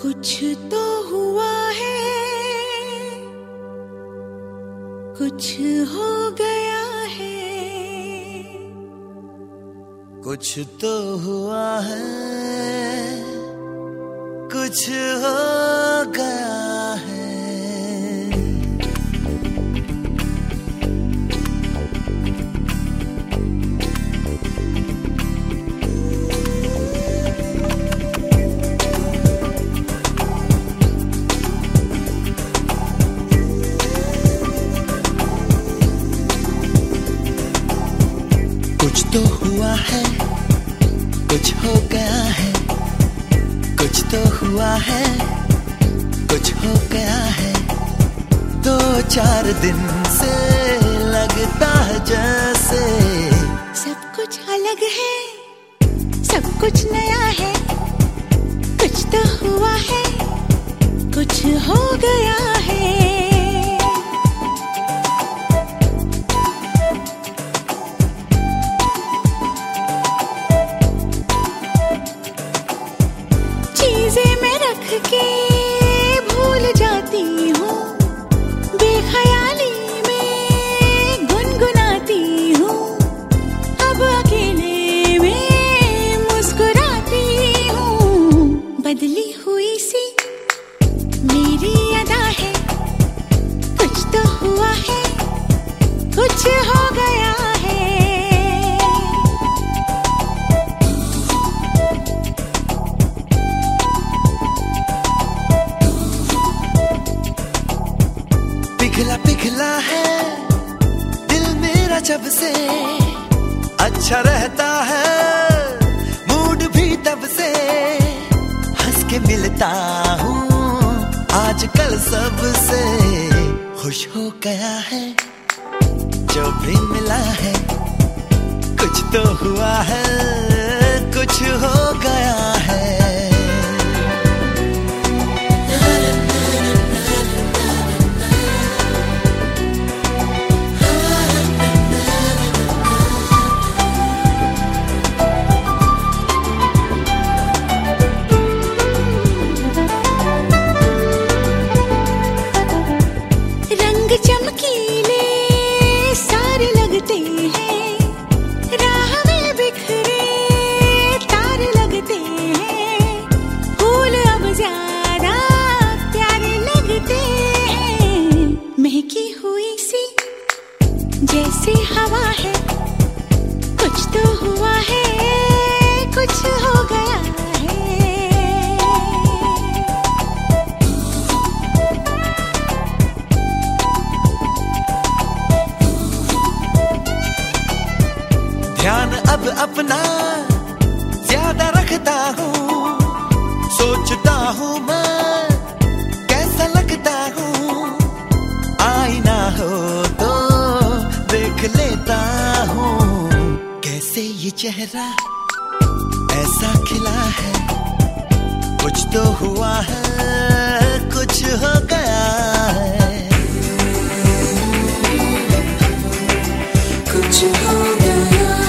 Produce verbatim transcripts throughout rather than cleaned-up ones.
कुछ तो हुआ है, कुछ हो गया है, कुछ तो हुआ है, कुछ हो गया है। कुछ तो हुआ है, कुछ हो गया है, कुछ तो हुआ है, कुछ हो गया है। दो चार दिन से लगता है जैसे सब कुछ अलग है, सब कुछ नया है। कुछ तो हुआ है, कुछ हो गया है। चीजें मैं रख के भूल जाती हूँ, बेख्याली में गुनगुनाती हूँ। अब अकेले में मुस्कुराती हूँ। बदली हुई सी मेरी अदा है, कुछ तो हुआ है, कुछ हो गया है। पिघला पिघला है दिल मेरा जब से, अच्छा रहता है मूड भी तब से। हंस के मिलता हूँ आजकल सबसे, खुश हो गया है जो भी मिला है। कुछ तो हुआ है, कुछ हो गया है। चमकीले सारे लगते हैं, राह में बिखरे तारे लगते हैं। फूल अब ज्यादा प्यारे लगते हैं। महकी हुई सी जैसे हवा है, कुछ तो हुआ है, कुछ हो गया है। ध्यान अब अपना ज्यादा रखता हूँ, सोचता हूँ मैं कैसा लगता हूँ। आईना हो तो देख लेता हूँ, कैसे ये चेहरा ऐसा खिला है। कुछ तो हुआ है, कुछ हो गया है। कुछ हो गया है,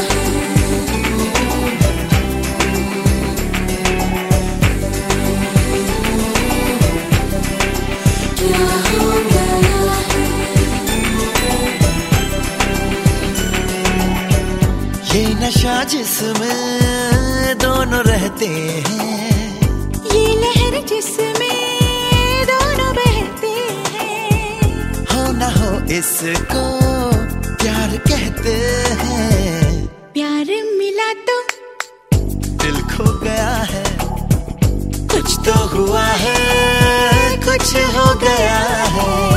क्या हो गया है। ये नशा जिसमें दोनों रहते हैं, ये लहर जिसमें दोनों बहते हैं। हो ना हो इसको प्यार कहते हैं। प्यार मिला तो दिल खो गया है, कुछ तो हुआ है, कुछ हो गया है।